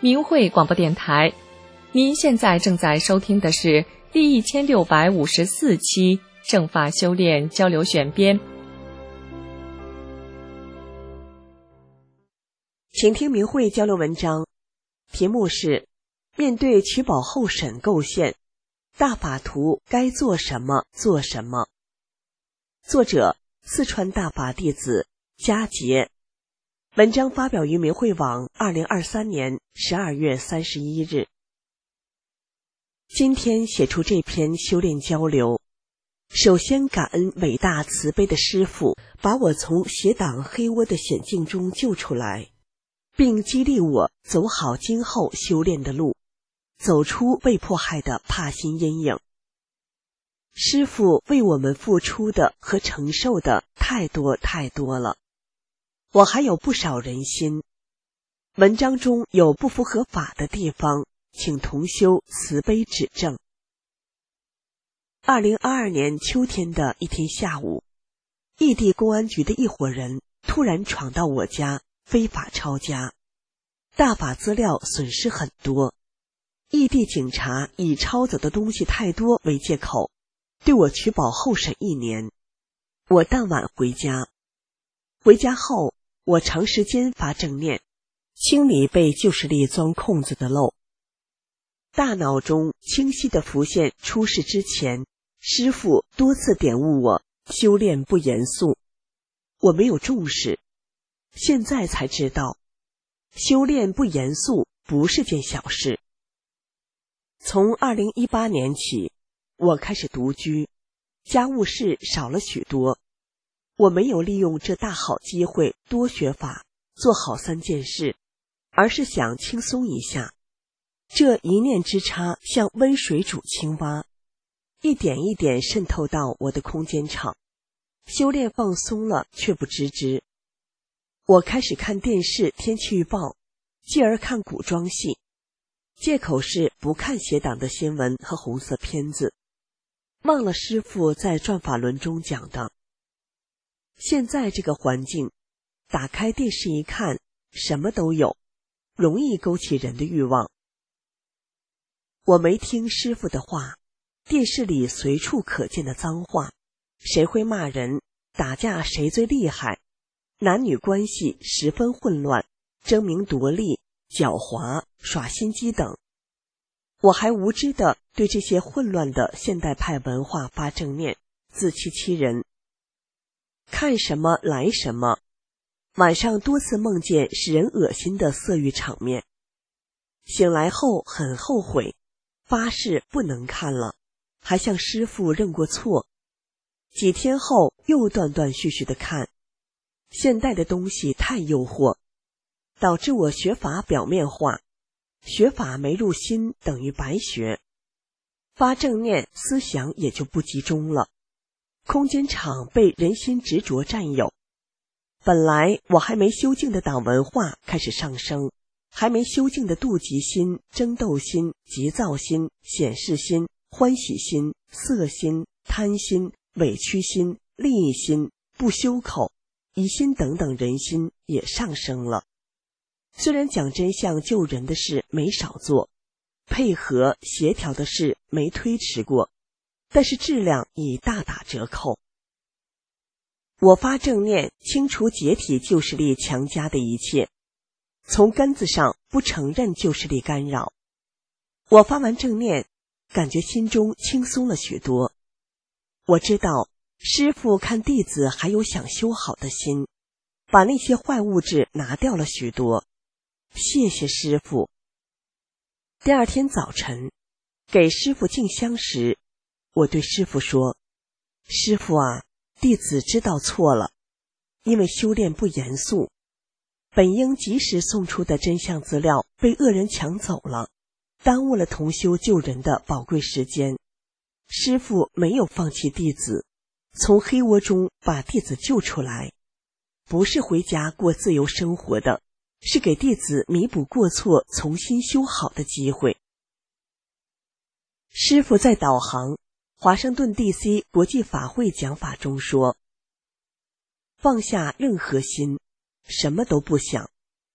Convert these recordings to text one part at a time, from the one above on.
明慧广播电台。您现在正在收听的是第1654期正法修炼交流选编。 请听明慧交流文章，题目是面对取保候审构陷，大法图该做什么做什么。作者四川大法弟子佳杰。文章发表于明慧网2023年12月31日。今天写出这篇修炼交流，首先感恩伟大慈悲的师父，把我从邪党黑窝的险境中救出来，并激励我走好今后修炼的路，走出被迫害的怕心阴影。师父为我们付出的和承受的太多太多了，我还有不少人心。文章中有不符合法的地方，请同修慈悲指正。2022年秋天的一天下午，异地公安局的一伙人突然闯到我家，非法抄家，大法资料损失很多。异地警察以抄走的东西太多为借口，对我取保候审1年。我当晚回家，回家后我长时间发正念，清理被旧势力钻空子的漏。大脑中清晰地浮现出事之前师父多次点悟我修炼不严肃，我没有重视，现在才知道修炼不严肃不是件小事。从2018年起，我开始独居，家务事少了许多。我没有利用这大好机会多学法，做好3件事，而是想轻松一下。这一念之差像温水煮青蛙，一点一点渗透到我的空间场。修炼放松了，却不知之。我开始看电视天气预报，继而看古装戏，借口是不看邪党的新闻和红色片子，忘了师父在转法轮中讲的。现在这个环境，打开电视一看，什么都有，容易勾起人的欲望。我没听师父的话，电视里随处可见的脏话，谁会骂人，打架谁最厉害，男女关系十分混乱，争名夺利，狡猾，耍心机等。我还无知地对这些混乱的现代派文化发正念，自欺欺人。看什么来什么，晚上多次梦见使人恶心的色欲场面，醒来后很后悔，发誓不能看了，还向师父认过错。几天后又断断续续的看，现代的东西太诱惑，导致我学法表面化，学法没入心等于白学，发正念思想也就不集中了，空间场被人心执着占有。本来我还没修净的党文化开始上升，还没修净的妒忌心、争斗心、急躁心、显示心、欢喜心、色心、贪心、委屈心、利益心、不修口、疑心等等人心也上升了。虽然讲真相救人的事没少做，配合协调的事没推迟过，但是质量已大打折扣。我发正念清除解体旧势力强加的一切，从根子上不承认旧势力干扰。我发完正念，感觉心中轻松了许多。我知道师父看弟子还有想修好的心，把那些坏物质拿掉了许多，谢谢师父。第二天早晨给师父敬香时，我对师父说，师父啊，弟子知道错了，因为修炼不严肃，本应及时送出的真相资料被恶人抢走了，耽误了同修救人的宝贵时间。师父没有放弃弟子，从黑窝中把弟子救出来，不是回家过自由生活的，是给弟子弥补过错、重新修好的机会。师父在导航华盛顿 DC 国际法会讲法中说，放下任何心，什么都不想，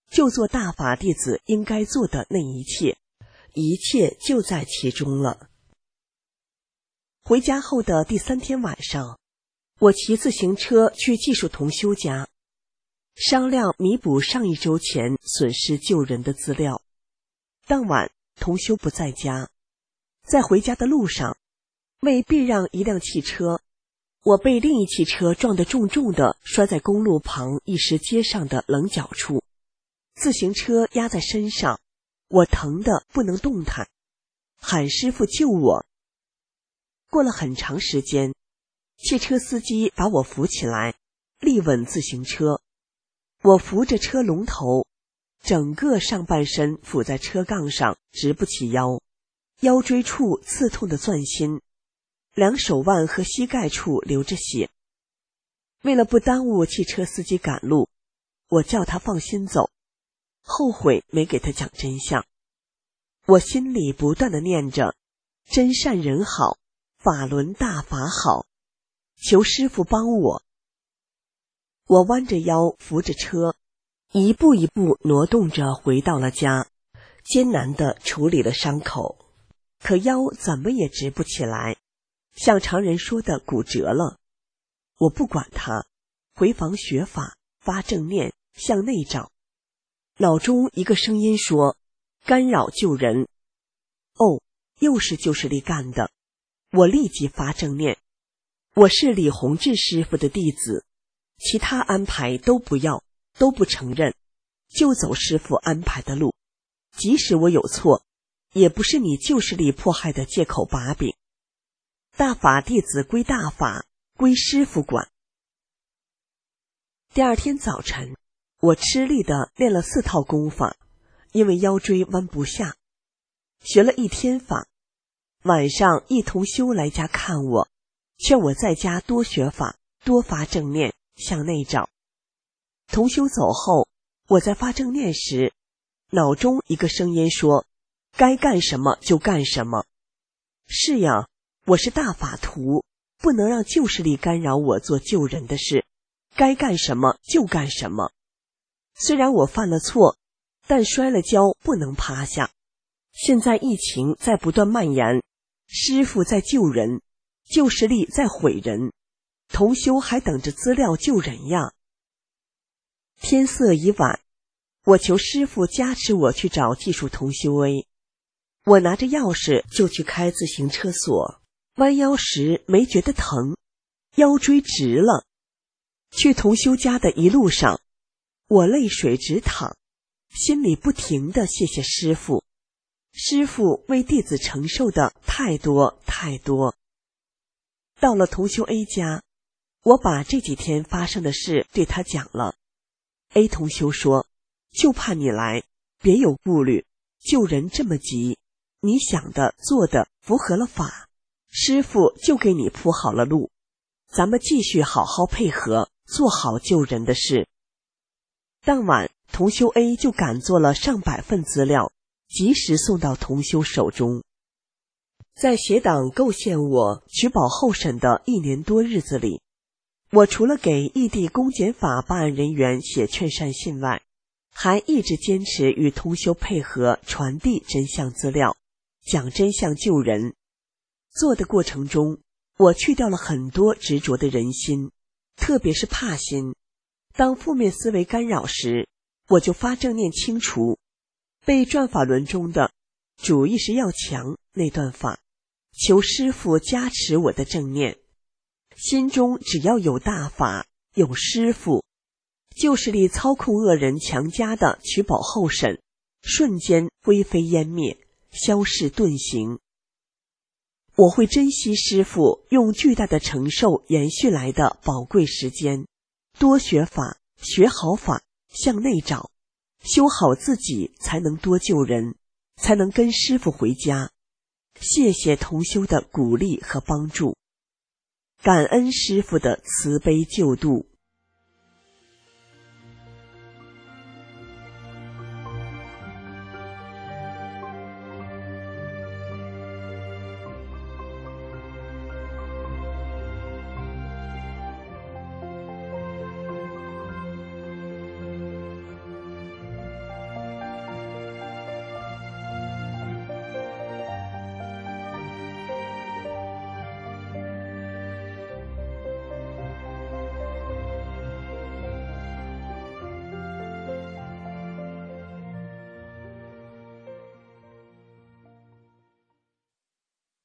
就做大法弟子应该做的那一切，一切就在其中了。回家后的第3天晚上，我骑自行车去技术同修家，商量弥补上一周前损失救人的资料。当晚同修不在家，在回家的路上，为避让一辆汽车，我被另一汽车撞得重重地摔在公路旁一石阶上的棱角处，自行车压在身上，我疼得不能动弹，喊师傅救我。过了很长时间，汽车司机把我扶起来，立稳自行车。我扶着车龙头，整个上半身伏在车杠上，直不起腰，腰椎处刺痛的钻心，两手腕和膝盖处流着血。为了不耽误汽车司机赶路，我叫他放心走，后悔没给他讲真相。我心里不断地念着真善人好，法轮大法好，求师父帮我。我弯着腰扶着车，一步一步挪动着回到了家，艰难地处理了伤口，可腰怎么也直不起来，像常人说的骨折了。我不管它，回房学法，发正念，向内找。脑中一个声音说：干扰救人。哦，又是旧势力干的。我立即发正念，我是李洪志师傅的弟子，其他安排都不要，都不承认，就走师傅安排的路。即使我有错，也不是你旧势力迫害的借口把柄。大法弟子归大法，归师傅管。第2天早晨，我吃力地练了4套功法，因为腰椎弯不下，学了1天法。晚上一同修来家看我，劝我在家多学法，多发正念，向内找。同修走后，我在发正念时，脑中一个声音说：该干什么就干什么。是呀，我是大法徒，不能让旧势力干扰我做救人的事，该干什么就干什么。虽然我犯了错，但摔了跤不能趴下。现在疫情在不断蔓延，师父在救人，旧势力在毁人，同修还等着资料救人呀。天色已晚，我求师父加持我去找技术同修 A。 我拿着钥匙就去开自行车锁，弯腰时没觉得疼，腰椎直了。去同修家的一路上，我泪水直淌，心里不停地谢谢师父。师父为弟子承受的太多太多。到了同修 A 家，我把这几天发生的事对他讲了。A 同修说：就怕你来，别有顾虑，救人这么急，你想的做的符合了法，师父就给你铺好了路，咱们继续好好配合，做好救人的事。当晚同修 A 就赶做了上百份资料，及时送到同修手中。在协党构陷我取保候审的1年多日子里，我除了给异地公检法办案人员写劝善信外，还一直坚持与同修配合，传递真相资料，讲真相救人。做的过程中，我去掉了很多执着的人心，特别是怕心。当负面思维干扰时，我就发正念清除。被转法轮中的主意识要强那段法，求师父加持我的正念。心中只要有大法，有师父，旧势力操控恶人强加的取保候审，瞬间灰飞烟灭，消逝遁形。我会珍惜师父用巨大的承受延续来的宝贵时间，多学法，学好法，向内找，修好自己，才能多救人，才能跟师父回家。谢谢同修的鼓励和帮助，感恩师父的慈悲救度。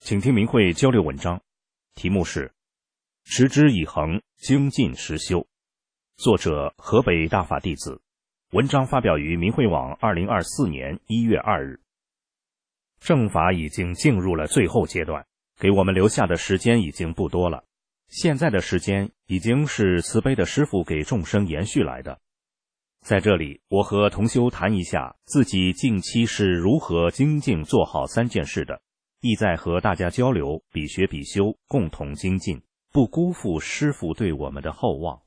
请听明慧交流文章，题目是持之以恒，精进实修，作者河北大法弟子，文章发表于明慧网2024年1月2日。正法已经进入了最后阶段，给我们留下的时间已经不多了。现在的时间已经是慈悲的师父给众生延续来的。在这里，我和同修谈一下自己近期是如何精进做好3件事的，意在和大家交流，比学比修，共同精进，不辜负师父对我们的厚望。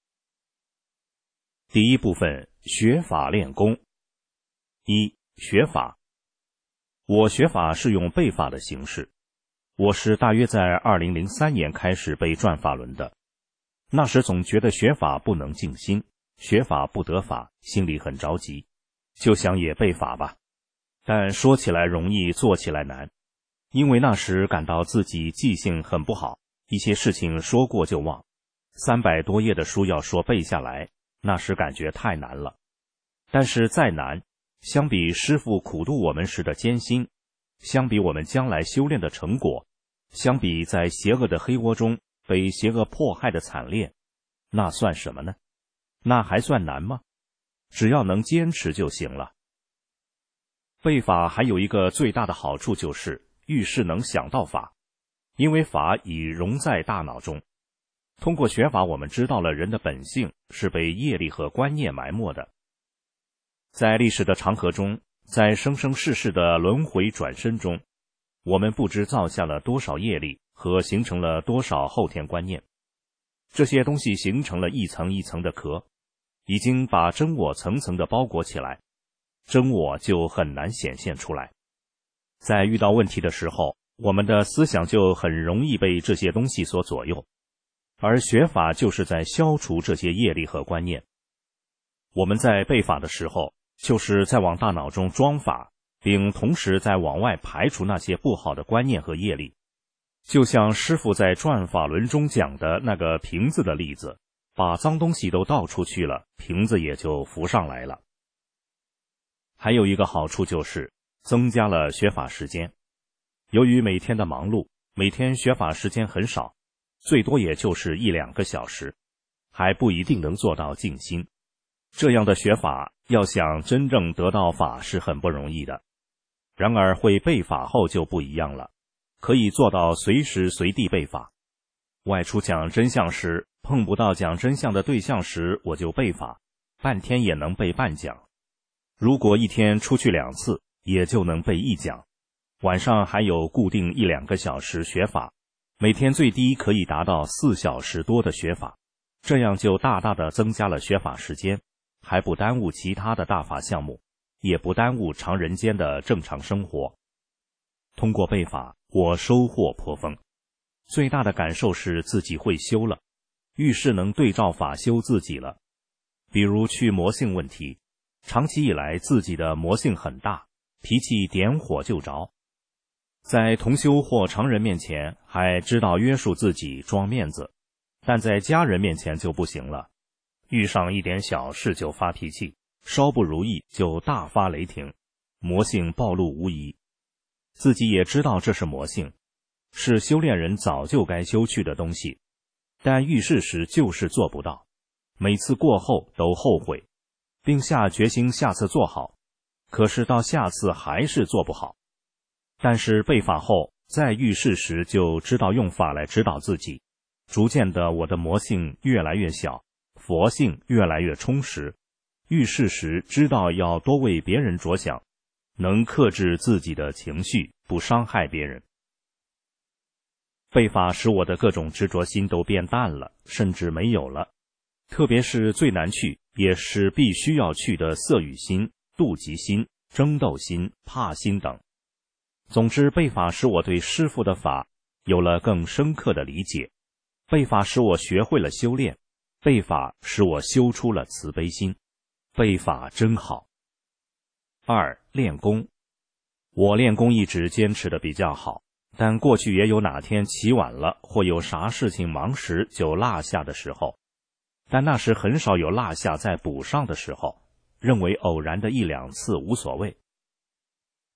第一部分，学法练功。一、学法。我学法是用背法的形式。我是大约在2003年开始背转法轮的，那时总觉得学法不能静心，学法不得法，心里很着急，就想也背法吧。但说起来容易，做起来难，因为那时感到自己记性很不好，一些事情说过就忘，300多页的书要说背下来，那时感觉太难了。但是再难，相比师父苦度我们时的艰辛，相比我们将来修炼的成果，相比在邪恶的黑窝中被邪恶迫害的惨烈，那算什么呢？那还算难吗？只要能坚持就行了。背法还有一个最大的好处就是遇事能想到法，因为法已融在大脑中。通过学法，我们知道了人的本性是被业力和观念埋没的。在历史的长河中，在生生世世的轮回转身中，我们不知造下了多少业力和形成了多少后天观念。这些东西形成了一层一层的壳，已经把真我层层的包裹起来，真我就很难显现出来。在遇到问题的时候，我们的思想就很容易被这些东西所左右，而学法就是在消除这些业力和观念。我们在背法的时候，就是在往大脑中装法，并同时在往外排除那些不好的观念和业力。就像师父在转法轮中讲的那个瓶子的例子，把脏东西都倒出去了，瓶子也就浮上来了。还有一个好处就是增加了学法时间。由于每天的忙碌，每天学法时间很少，最多也就是1-2个小时，还不一定能做到静心。这样的学法要想真正得到法是很不容易的。然而会背法后就不一样了，可以做到随时随地背法。外出讲真相时，碰不到讲真相的对象时，我就背法，半天也能背半讲。如果一天出去2次，也就能背1讲。晚上还有固定1-2个小时学法，每天最低可以达到4小时多的学法，这样就大大的增加了学法时间，还不耽误其他的大法项目，也不耽误常人间的正常生活。通过背法，我收获颇丰。最大的感受是自己会修了，遇事能对照法修自己了。比如去魔性问题，长期以来自己的魔性很大，脾气点火就着。在同修或常人面前还知道约束自己装面子，但在家人面前就不行了。遇上一点小事就发脾气，稍不如意就大发雷霆，魔性暴露无遗。自己也知道这是魔性，是修炼人早就该修去的东西，但遇事时就是做不到，每次过后都后悔，并下决心下次做好，可是到下次还是做不好。但是背法后，在遇事时就知道用法来指导自己，逐渐的我的魔性越来越小，佛性越来越充实，遇事时知道要多为别人着想，能克制自己的情绪，不伤害别人。背法使我的各种执着心都变淡了，甚至没有了，特别是最难去也是必须要去的色欲心、妒忌心、争斗心、怕心等。总之，背法使我对师父的法有了更深刻的理解，背法使我学会了修炼，背法使我修出了慈悲心，背法真好。2、练功。我练功一直坚持的比较好，但过去也有哪天起晚了或有啥事情忙时就落下的时候，但那时很少有落下再补上的时候，认为偶然的1-2次无所谓。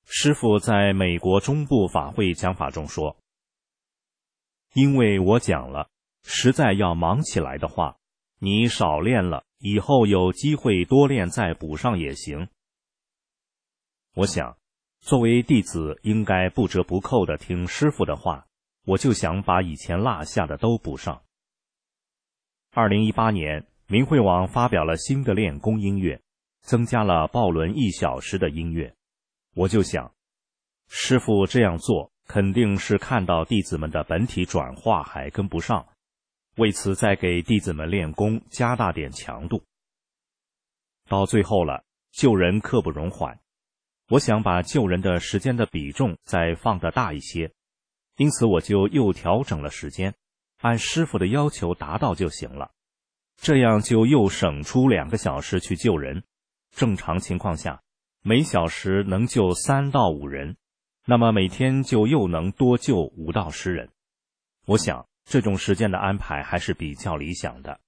师父在美国中部法会讲法中说，因为我讲了，实在要忙起来的话，你少练了，以后有机会多练再补上也行。我想，作为弟子应该不折不扣地听师父的话，我就想把以前落下的都补上。2018年，明慧网发表了新的练功音乐，增加了抱轮1小时的音乐。我就想，师父这样做肯定是看到弟子们的本体转化还跟不上，为此再给弟子们练功加大点强度。到最后了，救人刻不容缓，我想把救人的时间的比重再放得大一些，因此我就又调整了时间，按师父的要求达到就行了，这样就又省出2个小时去救人。正常情况下，每小时能救3到5人，那么每天就又能多救5到10人。我想这种时间的安排还是比较理想的。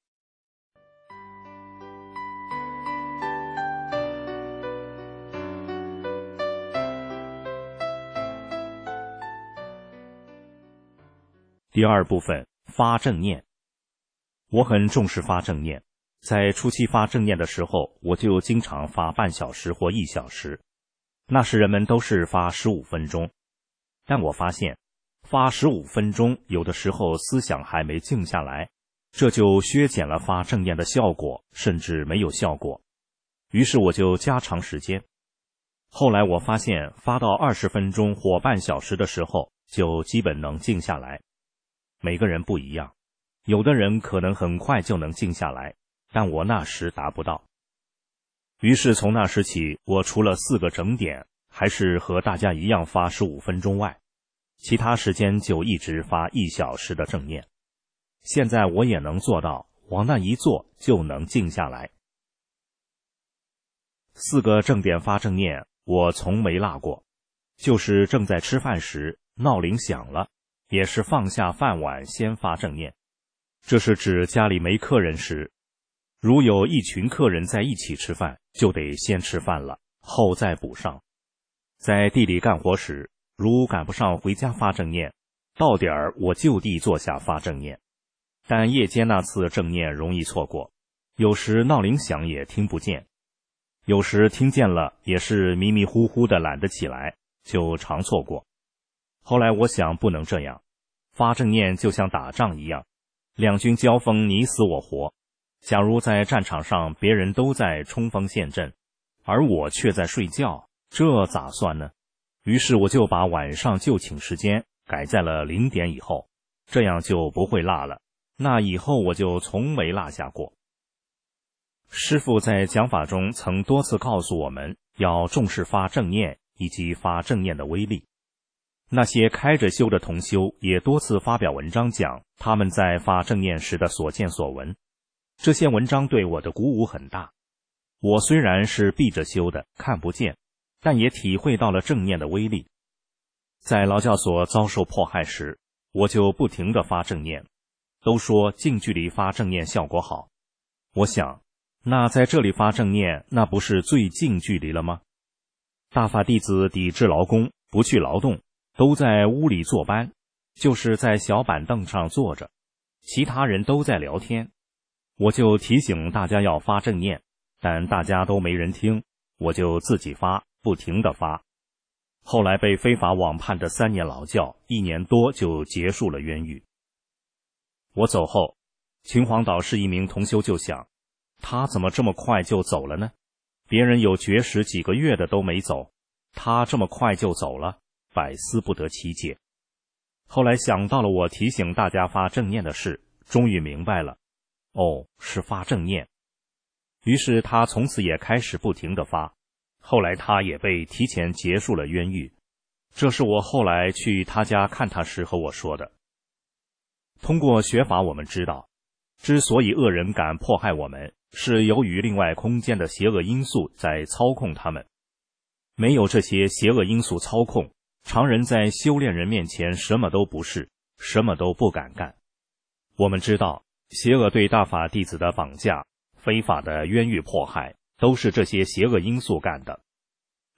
第二部分，发正念。我很重视发正念，在初期发正念的时候，我就经常发半小时或1小时，那时人们都是发15分钟，但我发现发15分钟有的时候思想还没静下来，这就削减了发正念的效果，甚至没有效果。于是我就加长时间。后来我发现发到20分钟或半小时的时候，就基本能静下来。每个人不一样，有的人可能很快就能静下来，但我那时达不到。于是从那时起，我除了4个整点还是和大家一样发15分钟外，其他时间就一直发1小时的正念。现在我也能做到，往那一坐就能静下来。4个正点发正念我从没落过，就是正在吃饭时，闹铃响了，也是放下饭碗先发正念。这是指家里没客人时，如有一群客人在一起吃饭，就得先吃饭了，后再补上。在地里干活时，如赶不上回家发正念，到点儿我就地坐下发正念。但夜间那次正念容易错过，有时闹铃响也听不见，有时听见了也是迷迷糊糊的懒得起来，就常错过。后来我想不能这样，发正念就像打仗一样，两军交锋你死我活。假如在战场上别人都在冲锋陷阵，而我却在睡觉，这咋算呢？于是我就把晚上就寝时间改在了0点以后，这样就不会落了。那以后我就从没落下过。师父在讲法中曾多次告诉我们要重视发正念以及发正念的威力。那些开着修的同修也多次发表文章讲他们在发正念时的所见所闻，这些文章对我的鼓舞很大。我虽然是闭着修的，看不见，但也体会到了正念的威力。在劳教所遭受迫害时，我就不停地发正念，都说近距离发正念效果好。我想，那在这里发正念，那不是最近距离了吗？大法弟子抵制劳工，不去劳动，都在屋里坐班，就是在小板凳上坐着，其他人都在聊天。我就提醒大家要发正念，但大家都没人听，我就自己发，不停地发。后来被非法网判的3年劳教，1年多就结束了冤狱。我走后，秦皇岛市一名同修就想，他怎么这么快就走了呢？别人有绝食几个月的都没走，他这么快就走了，百思不得其解。后来想到了我提醒大家发正念的事，终于明白了，哦，是发正念。于是他从此也开始不停地发，后来他也被提前结束了冤狱。这是我后来去他家看他时和我说的。通过学法我们知道，之所以恶人敢迫害我们，是由于另外空间的邪恶因素在操控他们。没有这些邪恶因素操控，常人在修炼人面前什么都不是，什么都不敢干。我们知道，邪恶对大法弟子的绑架，非法的冤狱迫害，都是这些邪恶因素干的。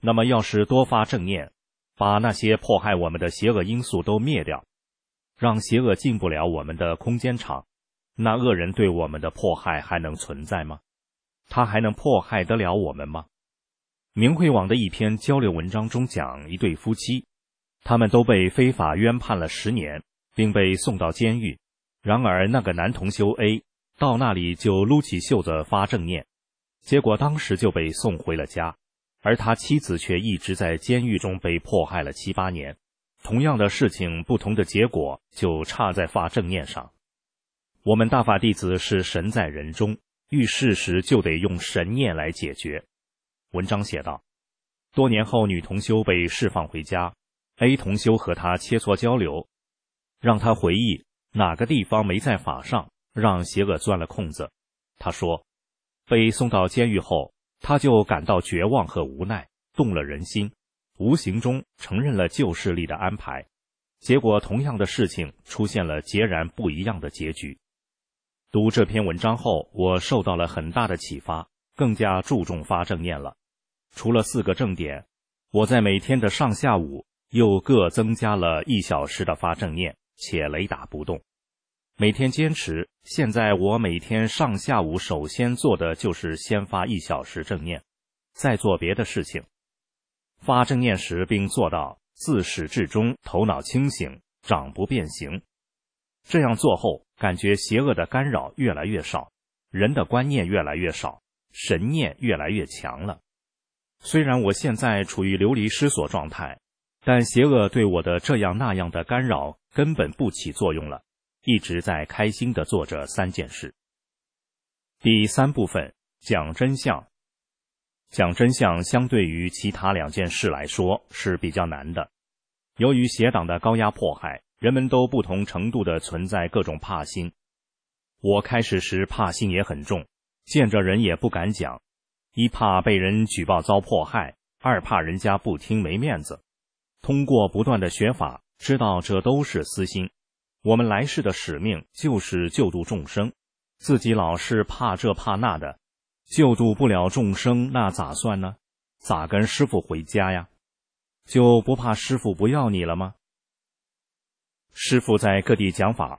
那么要是多发正念，把那些迫害我们的邪恶因素都灭掉，让邪恶进不了我们的空间场，那恶人对我们的迫害还能存在吗？他还能迫害得了我们吗？明慧网的一篇交流文章中讲一对夫妻，他们都被非法冤判了10年，并被送到监狱。然而那个男同修 A 到那里就撸起袖子发正念，结果当时就被送回了家，而他妻子却一直在监狱中被迫害了7、8年。同样的事情，不同的结果，就差在发正念上。我们大法弟子是神在人中，遇事时就得用神念来解决。文章写道，多年后女同修被释放回家， A 同修和她切磋交流，让她回忆哪个地方没在法上，让邪恶钻了空子。她说，被送到监狱后，她就感到绝望和无奈，动了人心，无形中承认了旧势力的安排，结果同样的事情出现了截然不一样的结局。读这篇文章后，我受到了很大的启发，更加注重发正念了。除了4个正点，我在每天的上下午又各增加了1小时的发正念，且雷打不动。每天坚持，现在我每天上下午首先做的就是先发1小时正念，再做别的事情。发正念时并做到自始至终头脑清醒，掌不变形。这样做后，感觉邪恶的干扰越来越少，人的观念越来越少，神念越来越强了。虽然我现在处于流离失所状态，但邪恶对我的这样那样的干扰根本不起作用了，一直在开心地做着3件事。第3部分，讲真相。讲真相相对于其他2件事来说是比较难的。由于邪党的高压迫害，人们都不同程度地存在各种怕心。我开始时怕心也很重，见着人也不敢讲，一怕被人举报遭迫害，二怕人家不听没面子。通过不断的学法，知道这都是私心。我们来世的使命就是救度众生，自己老是怕这怕那的，救度不了众生，那咋算呢？咋跟师父回家呀？就不怕师父不要你了吗？师父在各地讲法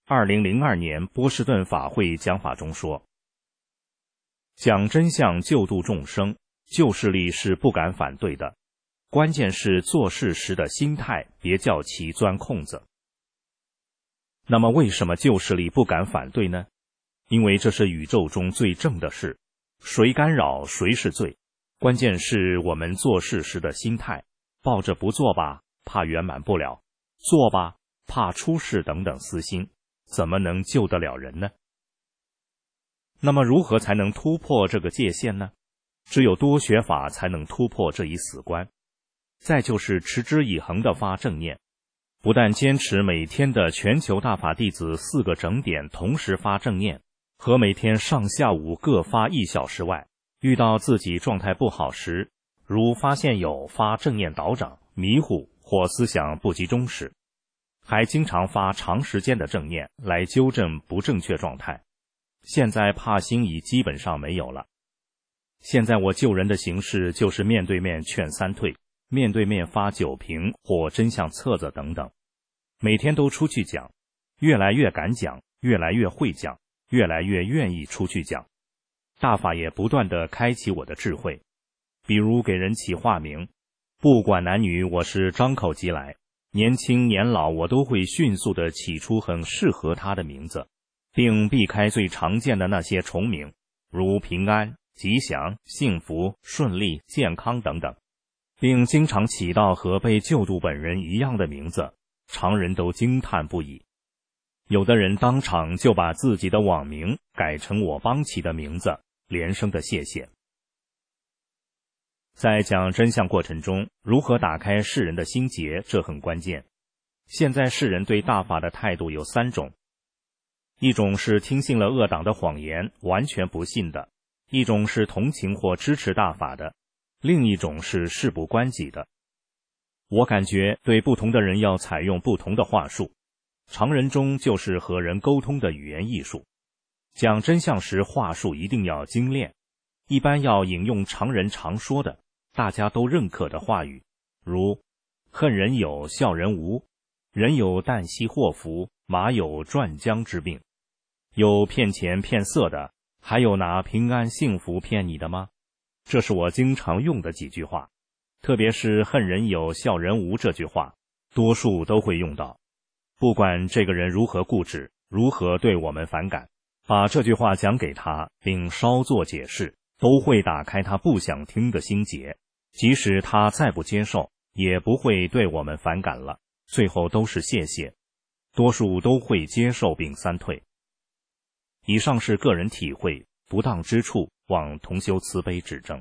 2002年波士顿法会讲法中说，讲真相救度众生，旧势力是不敢反对的，关键是做事时的心态，别叫其钻空子。那么为什么旧势力不敢反对呢？因为这是宇宙中最正的事，谁干扰谁是罪，关键是我们做事时的心态，抱着不做吧，怕圆满不了，做吧，怕出事等等私心，怎么能救得了人呢？那么如何才能突破这个界限呢？只有多学法才能突破这一死关。再就是持之以恒地发正念，不但坚持每天的全球大法弟子4个整点同时发正念，和每天上下午各发1小时外，遇到自己状态不好时，如发现有发正念倒掌、迷糊或思想不集中时，还经常发长时间的正念来纠正不正确状态。现在怕心已基本上没有了。现在我救人的形式就是面对面劝3退，面对面发9评或真相册子等等，每天都出去讲，越来越敢讲，越来越会讲，越来越愿意出去讲。大法也不断地开启我的智慧，比如给人起化名，不管男女，我是张口即来，年轻年老我都会迅速地起出很适合他的名字，并避开最常见的那些重名，如平安、吉祥、幸福、顺利、健康等等，并经常起到和被救度本人一样的名字，常人都惊叹不已。有的人当场就把自己的网名改成我帮起的名字，连声的谢谢。在讲真相过程中，如何打开世人的心结，这很关键。现在世人对大法的态度有3种，一种是听信了恶党的谎言，完全不信的；一种是同情或支持大法的；另一种是事不关己的。我感觉对不同的人要采用不同的话术，常人中就是和人沟通的语言艺术。讲真相时话术一定要精炼，一般要引用常人常说的， 大家都认可的话语，如恨人有，笑人无，人有旦夕祸福，马有转将之病，有骗钱骗色的，还有拿平安幸福骗你的吗？这是我经常用的几句话，特别是恨人有，笑人无这句话，多数都会用到。不管这个人如何固执，如何对我们反感，把这句话讲给他，并稍作解释，都会打开他不想听的心结。即使他再不接受，也不会对我们反感了，最后都是谢谢。多数都会接受并三退。以上是个人体会，不当之处望同修慈悲指正。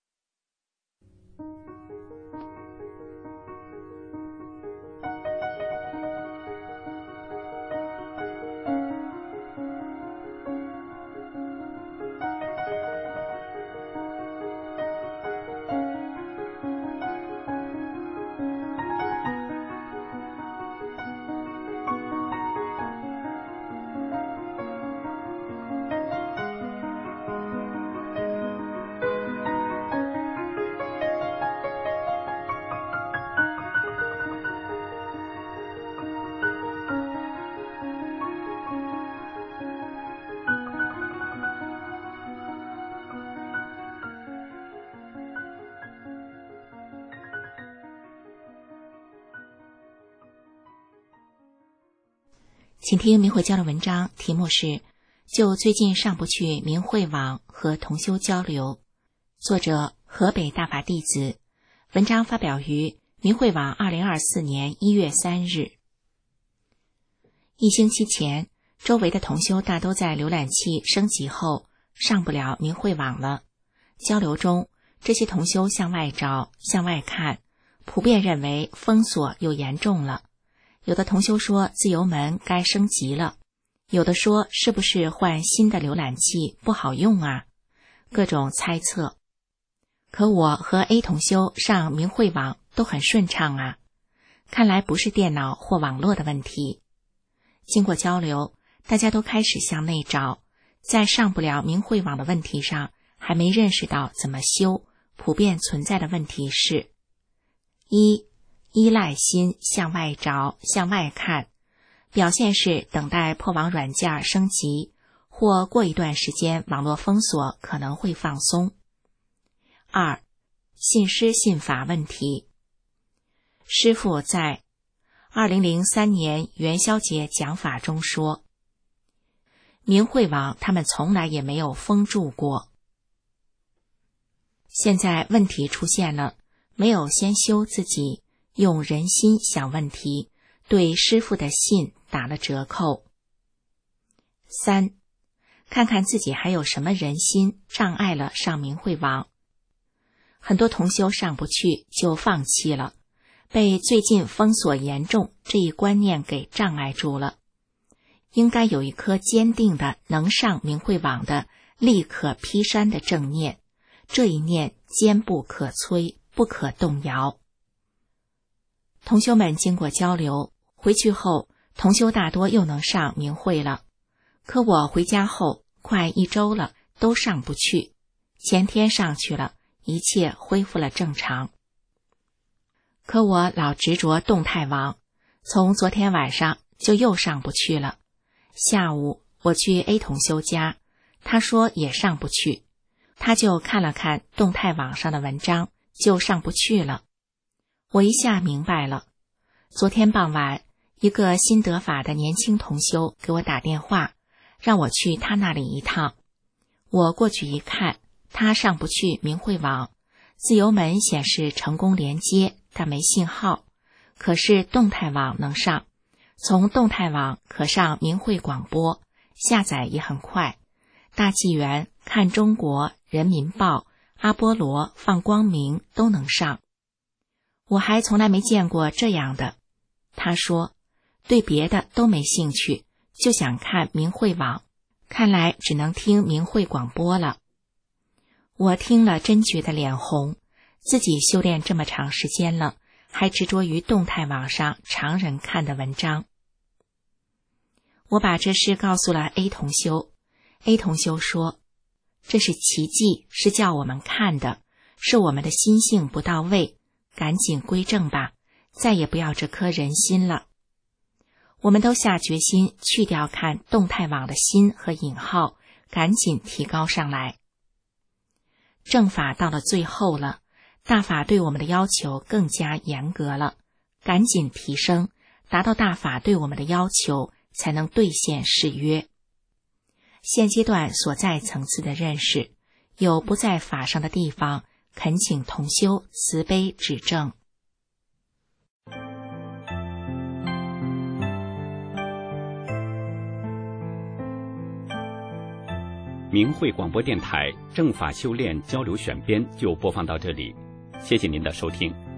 请听明慧交流文章，题目是就最近上不去明慧网和同修交流，作者河北大法弟子，文章发表于明慧网2024年1月3日。一星期前，周围的同修大都在浏览器升级后上不了明慧网了。交流中，这些同修向外找，向外看，普遍认为封锁又严重了。有的同修说自由门该升级了，有的说是不是换新的浏览器不好用啊？各种猜测。可我和 A 同修上明慧网都很顺畅啊，看来不是电脑或网络的问题。经过交流，大家都开始向内找，在上不了明慧网的问题上还没认识到怎么修，普遍存在的问题是：一、依赖心向外找，向外看，表现是等待破网软件升级，或过一段时间网络封锁可能会放松。二、信师信法问题。师父在2003年元宵节讲法中说，明慧网他们从来也没有封住过。现在问题出现了，没有先修自己，用人心想问题，对师父的信打了折扣。三、看看自己还有什么人心障碍了上明慧网。很多同修上不去就放弃了，被最近封锁严重这一观念给障碍住了。应该有一颗坚定的能上明慧网的立可劈山的正念，这一念坚不可摧，不可动摇。同修们经过交流，回去后同修大多又能上明慧了。可我回家后快1周了，都上不去。前天上去了，一切恢复了正常。可我老执着动态网，从昨天晚上就又上不去了。下午我去 A 同修家，他说也上不去，他就看了看动态网上的文章，就上不去了。我一下明白了。昨天傍晚，一个新得法的年轻同修给我打电话，让我去他那里一趟。我过去一看，他上不去明慧网，自由门显示成功连接，但没信号，可是动态网能上，从动态网可上明慧广播，下载也很快，大纪元、看中国、人民报、阿波罗、放光明都能上。我还从来没见过这样的。他说对别的都没兴趣，就想看明慧网，看来只能听明慧广播了。我听了真觉得脸红，自己修炼这么长时间了，还执着于动态网上常人看的文章。我把这事告诉了 A 同修， A 同修说，这是奇迹，是叫我们看的， 是我们的心性不到位，赶紧归正吧，再也不要这颗人心了。我们都下决心去掉看动态网的心和引号，赶紧提高上来。正法到了最后了，大法对我们的要求更加严格了，赶紧提升，达到大法对我们的要求，才能兑现誓约。现阶段所在层次的认识，有不在法上的地方，恳请同修慈悲指正。 明慧广播电台正法修炼交流选编就播放到这里，谢谢您的收听。